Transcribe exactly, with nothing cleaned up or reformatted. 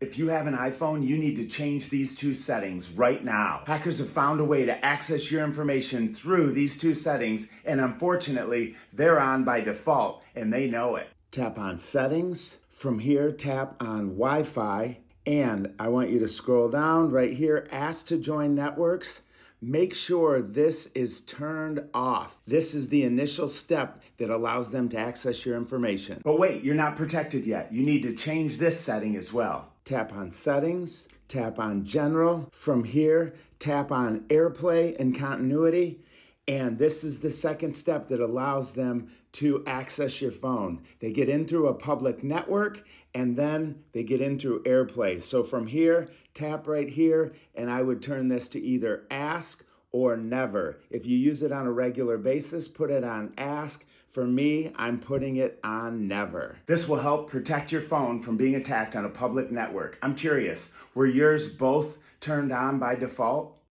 If you have an iPhone, you need to change these two settings right now. Hackers have found a way to access your information through these two settings, and unfortunately, they're on by default, and they know it. Tap on Settings. From here, tap on Wi-Fi, and I want you to scroll down right here, Ask to Join Networks. Make sure this is turned off. This is the initial step that allows them to access your information. But wait, you're not protected yet. You need to change this setting as well. Tap on Settings, tap on General. From here, tap on AirPlay and Continuity. And this is the second step that allows them to access your phone. They get in through a public network, and then they get in through AirPlay. So from here, tap right here, and I would turn this to either Ask or Never. If you use it on a regular basis, put it on Ask. For me, I'm putting it on Never. This will help protect your phone from being attacked on a public network. I'm curious, were yours both turned on by default?